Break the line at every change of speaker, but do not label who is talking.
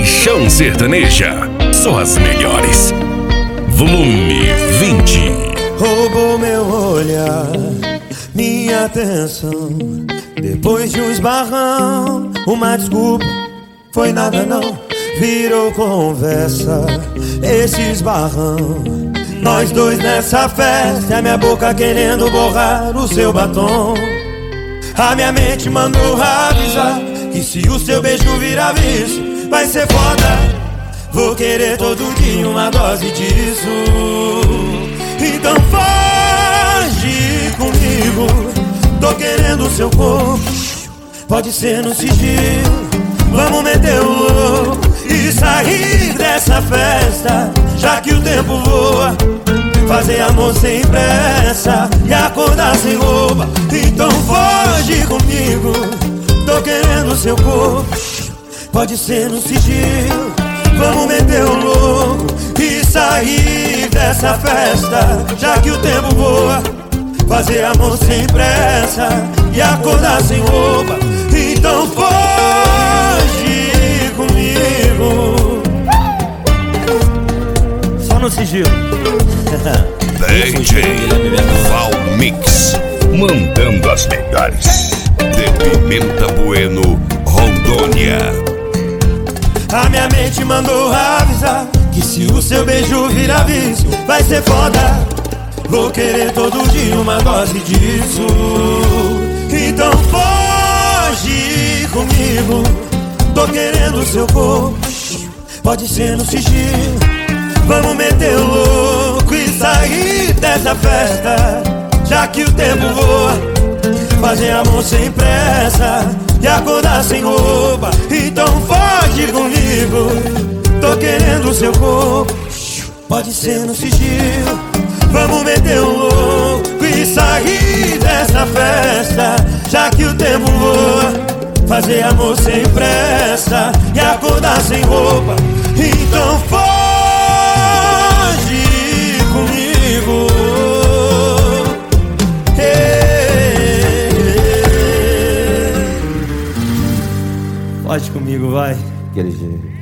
Paixão Sertaneja, só as melhores. Volume 20.
Roubou meu olhar, minha atenção. Depois de um esbarrão, uma desculpa, foi nada não. Virou conversa, esse esbarrão. Nós dois nessa festa, a minha boca querendo borrar o seu batom. A minha mente mandou avisar que se o seu beijo virar vício, vai ser foda. Vou querer todo dia uma dose disso. Então foge comigo, tô querendo o seu corpo. Pode ser no sigilo, vamos meter o louco e sair dessa festa, já que o tempo voa. Fazer amor sem pressa e acordar sem roupa. Então foge comigo, tô querendo o seu corpo. Pode ser no sigilo, vamos meter o louco e sair dessa festa, já que o tempo voa. Fazer amor sem pressa e acordar sem roupa. Então foge comigo. Só no sigilo.
DJ Valmix, mandando as melhores. De Pimenta Bueno, Rondônia.
A minha mente mandou avisar que se o seu beijo virar vício, vai ser foda. Vou querer todo dia uma dose disso. Então foge comigo, tô querendo o seu corpo. Pode ser no sigilo, vamos meter o louco e sair dessa festa, já que o tempo voa. Fazer amor sem pressa e acordar sem roupa. Então foge comigo, tô querendo o seu corpo. Pode ser no sigilo, vamos meter o louco e sair dessa festa, já que o tempo voa. Fazer amor sem pressa e acordar sem roupa. Então foge comigo. Foge comigo, vai.
Aquele jeito.